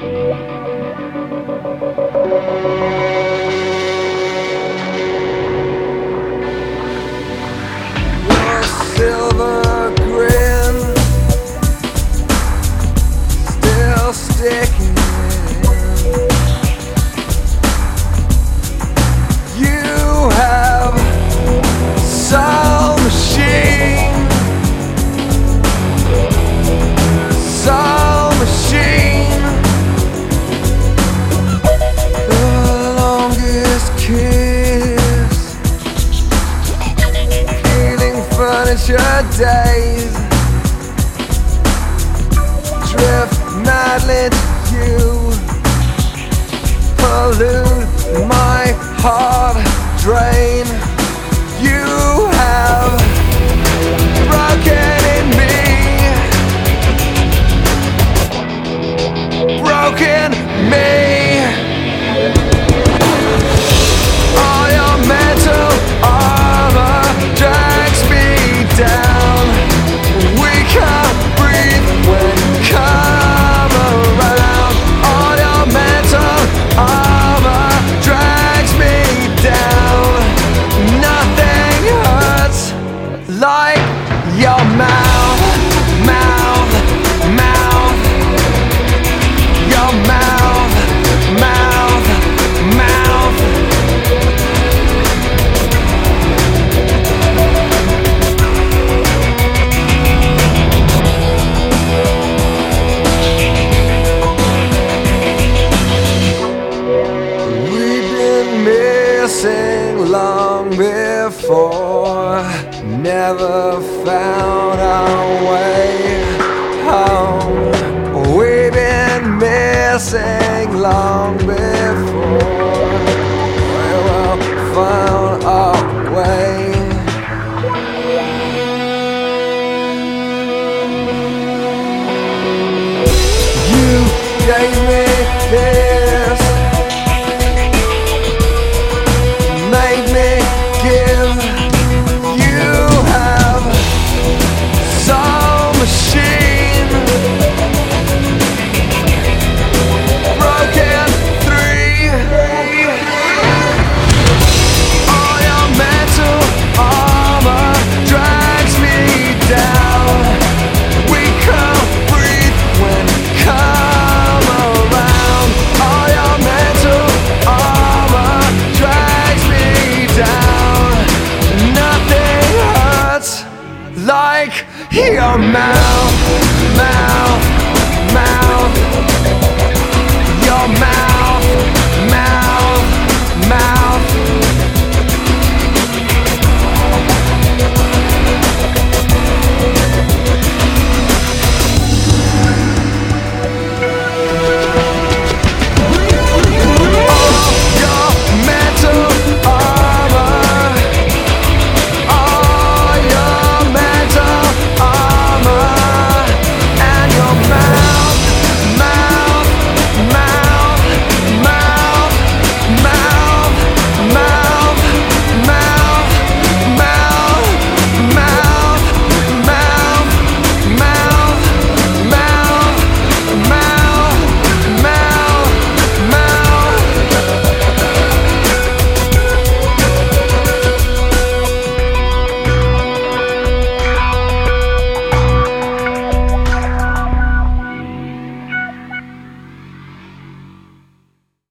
Your silver grin still sticking. You have soul machine, soul machine. The longest kiss, peeling furniture days, drift madly to you, pollute my heart, drain. You have broken in me, broken me. All your mental armor drags me down. We can't breathe when you come around. All your mental armor drags me down. Nothing hurts like your mouth, mouth, mouth. Your mouth, mouth, mouth. We've been missing long before, never found our way home. We've been missing long before, we will find our way. You gave me this.